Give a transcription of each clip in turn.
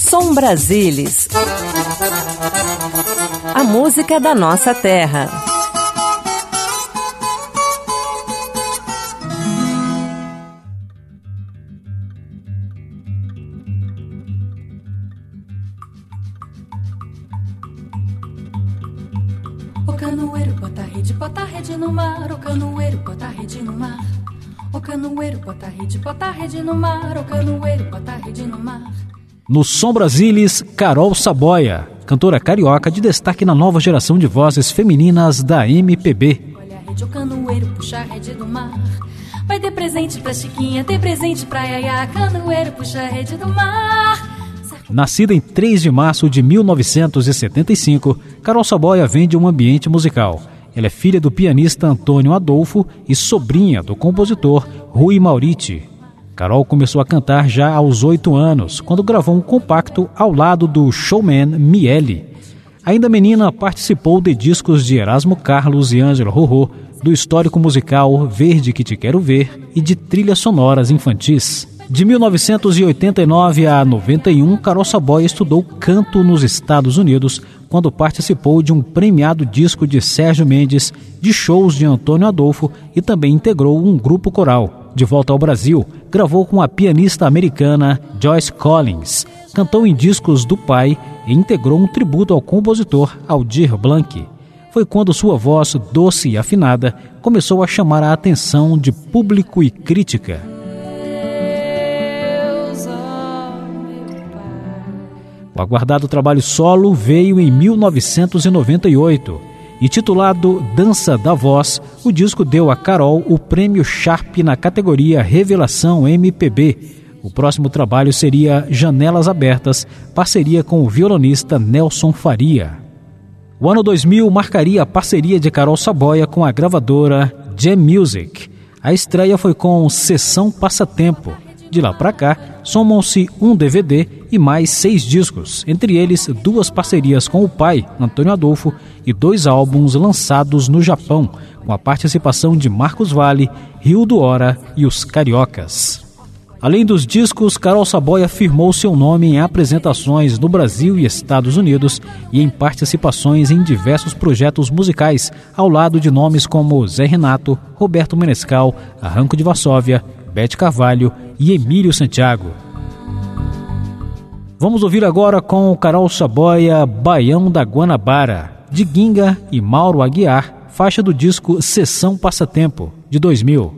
Som Brasilis. A música da nossa terra. O canoeiro bota a rede no mar. O canoeiro bota a rede no mar. O canoeiro bota a rede no mar. O canoeiro bota a rede no mar. No Som Brasilis, Carol Saboia, cantora carioca de destaque na nova geração de vozes femininas da MPB. Olha a rede, o canoeiro puxa a rede do mar. Vai ter presente pra Chiquinha, ter presente pra Yaya. Canoeiro puxa a rede do mar. Nascida em 3 de março de 1975, Carol Saboia vem de um ambiente musical. Ela é filha do pianista Antônio Adolfo e sobrinha do compositor Rui Mauriti. Carol começou a cantar já aos 8 anos, quando gravou um compacto ao lado do showman Miele. Ainda menina, participou de discos de Erasmo Carlos e Ângelo Rorô, do histórico musical Verde Que Te Quero Ver e de trilhas sonoras infantis. De 1989 a 91, Carol Saboia estudou canto nos Estados Unidos, quando participou de um premiado disco de Sérgio Mendes, de shows de Antônio Adolfo e também integrou um grupo coral. De volta ao Brasil, gravou com a pianista americana Joyce Collins, cantou em discos do pai e integrou um tributo ao compositor Aldir Blanc. Foi quando sua voz doce e afinada começou a chamar a atenção de público e crítica. O aguardado trabalho solo veio em 1998. Intitulado Dança da Voz, o disco deu a Carol o prêmio Sharp na categoria Revelação MPB. O próximo trabalho seria Janelas Abertas, parceria com o violonista Nelson Faria. O ano 2000 marcaria a parceria de Carol Saboia com a gravadora Jam Music. A estreia foi com Sessão Passatempo. De lá para cá, somam-se um DVD e mais 6 discos, entre eles 2 parcerias com o pai, Antônio Adolfo, e 2 álbuns lançados no Japão, com a participação de Marcos Valle, Rio do Hora e os Cariocas. Além dos discos, Carol Saboia firmou seu nome em apresentações no Brasil e Estados Unidos e em participações em diversos projetos musicais, ao lado de nomes como Zé Renato, Roberto Menescal, Arranco de Varsóvia, Bete Carvalho e Emílio Santiago. Vamos ouvir agora com Carol Saboia, Baião da Guanabara, de Ginga e Mauro Aguiar, faixa do disco Sessão Passatempo, de 2000.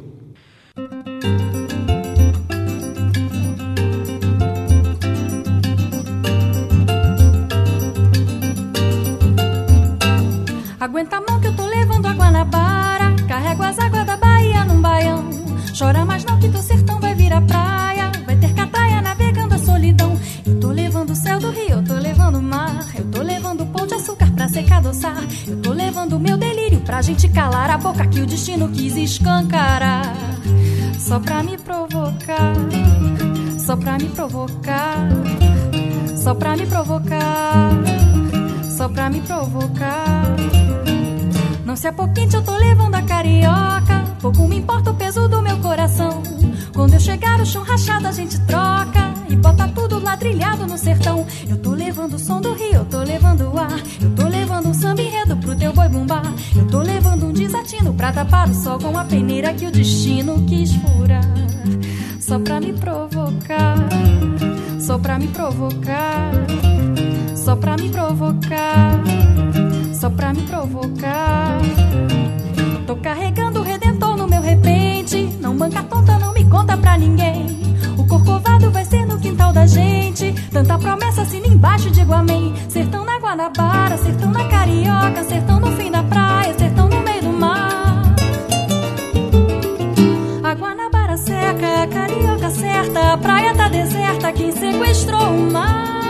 Aguenta a mão que eu tô levando a Guanabara, carrego as águas da Bahia num baião. Chora mais não que teu sertão vai virar praia, vai ter cataia navegando a solidão. Eu tô levando o céu do rio, eu tô levando o mar, eu tô levando pão de açúcar pra secar adoçar. Eu tô levando o meu delírio pra gente calar a boca que o destino quis escancarar. Só pra me provocar, só pra me provocar, só pra me provocar, só pra me provocar. Não se é pouquinho, eu tô levando a carioca, pouco me importa o peso do meu coração. Quando eu chegar o chão rachado a gente troca e bota tudo ladrilhado no sertão. Eu tô levando o som do rio, eu tô levando o ar, eu tô levando um samba enredo pro teu boi bumbá. Eu tô levando um desatino pra tapar o sol com a peneira que o destino quis furar. Só pra me provocar, só pra me provocar, só pra me provocar, só pra me provocar. Tô carregando o Redentor no meu repente, não manca tonta, não me conta pra ninguém. O Corcovado vai ser no quintal da gente, tanta promessa assina embaixo de Guamém. Sertão na Guanabara, sertão na Carioca, sertão no fim da praia, sertão no meio do mar. A Guanabara seca, a Carioca certa, a praia tá deserta, quem sequestrou o mar?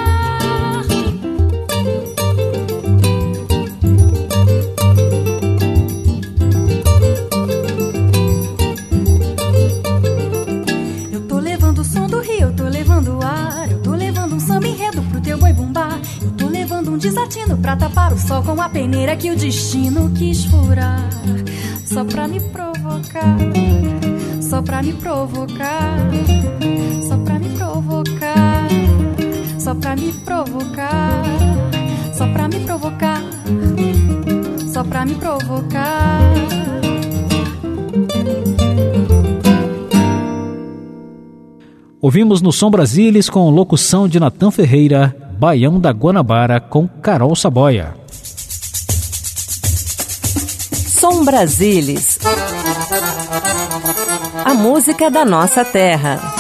Desatino pra tapar o sol com a peneira que o destino quis furar. Só pra me provocar, só pra me provocar, só pra me provocar, só pra me me provocar. Ouvimos no Som Brasilis, com locução de Natan Ferreira, Baião da Guanabara, com Carol Saboia. Som Brasilis, a música da nossa terra.